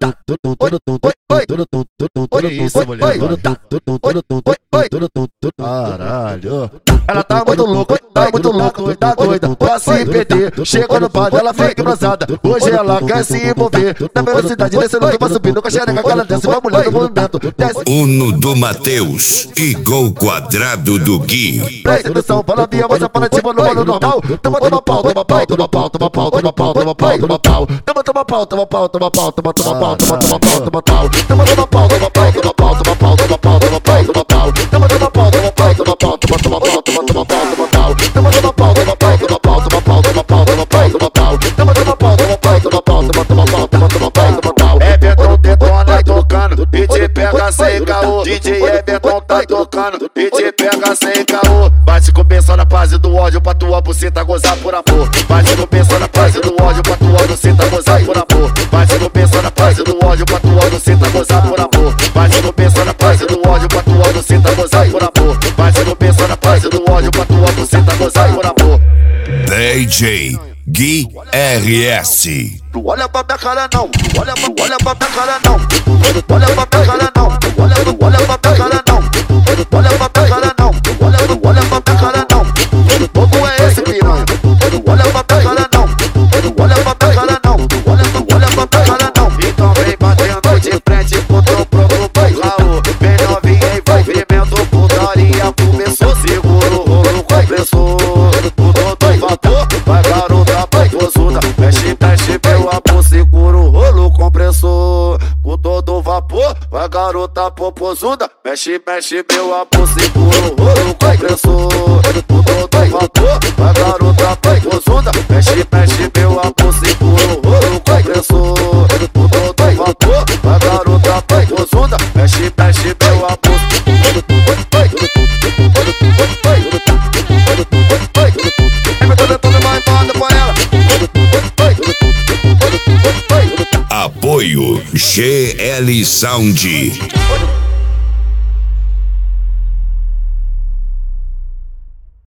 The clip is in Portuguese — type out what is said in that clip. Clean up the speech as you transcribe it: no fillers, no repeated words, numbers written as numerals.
Olha isso, mulher. Caralho. Ela tá muito louca, tá doida pra se perder. Chega no bar dela, fica embrasada. Hoje ela quer se envolver. Na velocidade descendo, tu vai subindo com a xereca que ela desce. Vai mulher no movimento, desce. Uno do Matheus e gol quadrado do Gui. Presta atenção, fala via, você para tipo no modo normal. Toma pau, toma pau, toma pau, toma pau, toma pau, toma pau, toma pau. Toma pau, toma pau, toma pau, toma pau, toma pau, toma pau. Toma pau, toma pau, toma pau, toma pau, toma pau, toma pau, toma pau. Toma pau, toma pau, toma pau, toma pau, toma pau, toma pau, toma pau. Toma pau, toma pau, toma pau, toma pau, toma pau, toma pau, toma pau. Toma pau, toma pau, toma pau, toma pau, toma pau. Everton detona tocando, e te pega sem caô. DJ Everton tá tocando, e te pega sem caô. Vai se compensar na base do ódio pra tua buceta gozar por amor. Vai se compensar na base do ódio pra tua buceta gozar por amor. Vai se compensar na base do ódio pra tua buceta gozar por amor. Vai se compensar na base do ódio pra tua buceta gozar por amor. Vai se compensar na base do ódio pra tua buceta gozar por amor. DJ Gui RS. Tu olha pra minha cara não, tu olha pra minha cara não. Tu olha pra minha cara não, tu olha pra minha cara não. Tu olha pra minha cara não, tu olha pra minha cara não. Como é esse piranha? Tu olha pra minha cara não, tu olha pra minha cara não. Tu olha pra minha cara não. Então vem batendo de frente com teu próprio caô. Vem novinha envolvimento, putaria começou. Segura o rolo compressor, o doutor vapor. Vai garota popozuda, mexe meu amor. Segura o rolo compressor, com todo vapor. Vai garota popozuda, mexe meu amor. Segura o rolo compressor, com todo vapor. Vai garota popozuda, mexe meu amor. Segura o rolo compressor, com todo vapor. Vai garota popozuda, mexe meu amor. Apoio GL Sound.